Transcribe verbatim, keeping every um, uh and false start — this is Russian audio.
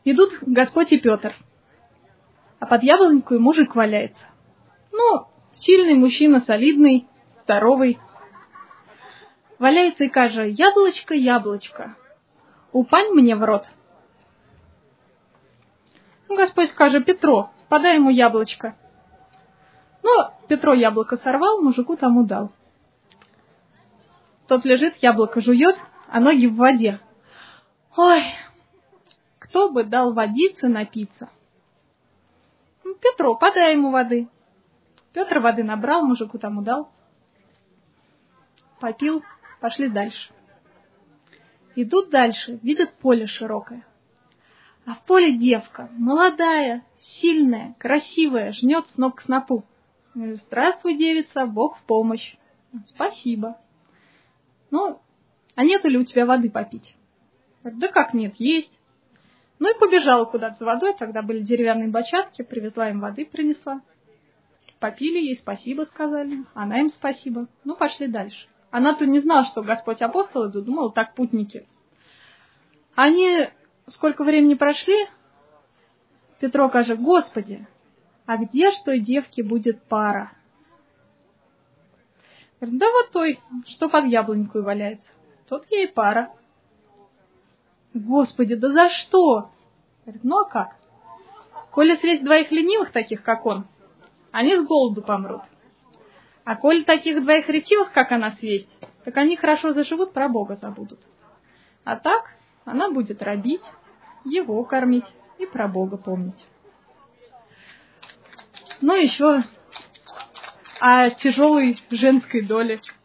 Идут Господь и Петр, а под яблонькой мужик валяется. Ну, сильный мужчина, солидный, здоровый. Валяется и каже: яблочко, яблочко, упань мне в рот. Ну, Господь скажет: Петро, подай ему яблочко. Ну, Петро яблоко сорвал, мужику тому дал. Тот лежит, яблоко жует, а ноги в воде. Ой, кто бы дал водицы напиться? Петро, подай ему воды. Петр воды набрал, мужику тому дал. Попил, пошли дальше. Идут дальше, видят поле широкое. А в поле девка, молодая, сильная, красивая, жнет сноп к снопу. Здравствуй, девица, Бог в помощь. Спасибо. Ну, а нету ли у тебя воды попить? Да как нет, есть. Ну и побежала куда-то за водой, тогда были деревянные бочатки, привезла им воды, принесла. Попили, ей спасибо сказали, она им спасибо. Ну, пошли дальше. Она-то не знала, что Господь апостол идут, думала, так путники. Они сколько времени прошли, Петро каже: Господи, а где ж той девке будет пара? Говорит: да вот той, что под яблонькой валяется. Тот ей пара. Господи, да за что? Говорит: ну а как? Коли съесть двоих ленивых, таких как он, они с голоду помрут. А коли таких двоих ретивых, как она, съесть, так они хорошо заживут, про Бога забудут. А так она будет родить, его кормить и про Бога помнить. Ну еще о тяжелой женской доле.